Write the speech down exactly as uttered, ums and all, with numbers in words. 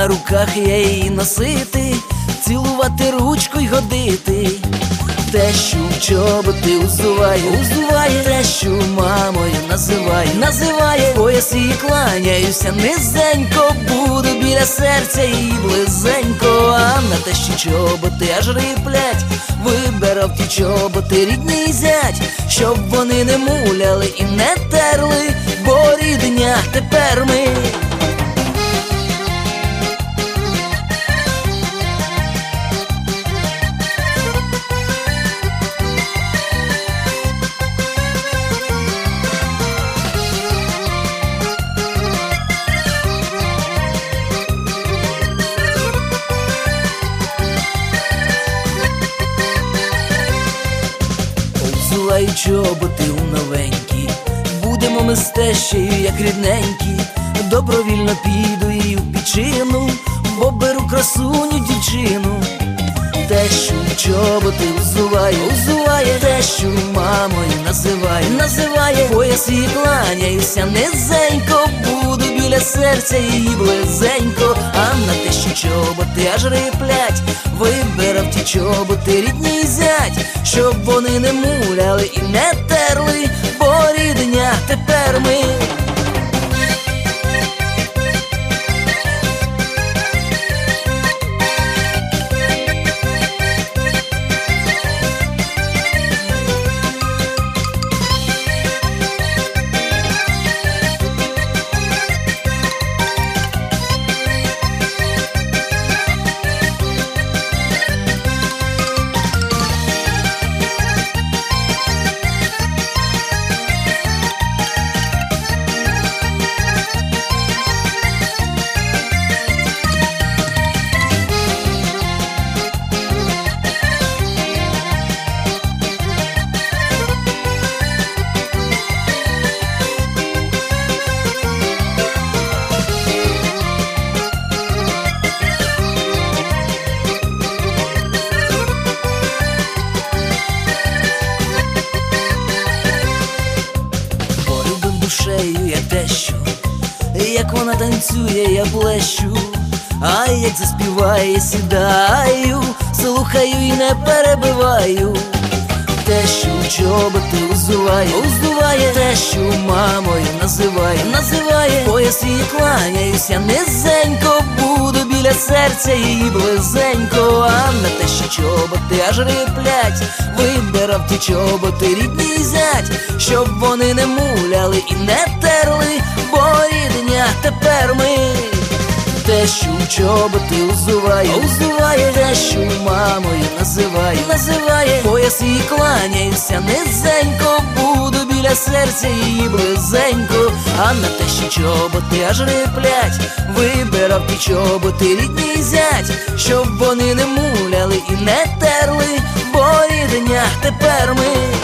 на руках я її носити, цілувати ручку й годити. Тещу в чоботи узуває, узуває, тещу мамою називає, називає. Пояс її кланяюся низенько, буду біля серця її близенько. А на тещі чоботи аж риплять, вибирав ті чоботи рідний зять, щоб вони не муляли і не терли, бо рідня тепер ми. Взуваю чоботи у новенькі, будемо ми з тещею як рідненькі. Добровільно піду і в пічину, бо беру красуню дівчину. Тещу в чоботи взуваю, взуває, тещу мамою називає, називає. Пояс її кланяюся низенько, буду біля серця її близенько. А на тещі чоботи аж риплять, вибирав ті чоботи рідний зять, щоб вони не муляли і не терли, бо рідня тепер ми. Душею я тещу, як вона танцює, я блещу, а як заспіває, сідаю, слухаю і не перебиваю. Тещу в чоботи узуває, узуває, тещу мамою називає, називає. Пояс її кланяюся низенько, буду біля серця її близенько. А на тещі чоботи аж риплять, вибирав ті чоботи рідний зять, щоб вони не муляли і не терли, бо рідня тепер ми. Тещу в чоботи узуває, узуває, тещу мамою називає, називає. Пояс її кланяюся низенько, буду біля серця її близенько. А на тещі чоботи аж риплять, вибирав ті чоботи рідний зять, щоб вони не муляли і не терли, бо рідня тепер ми.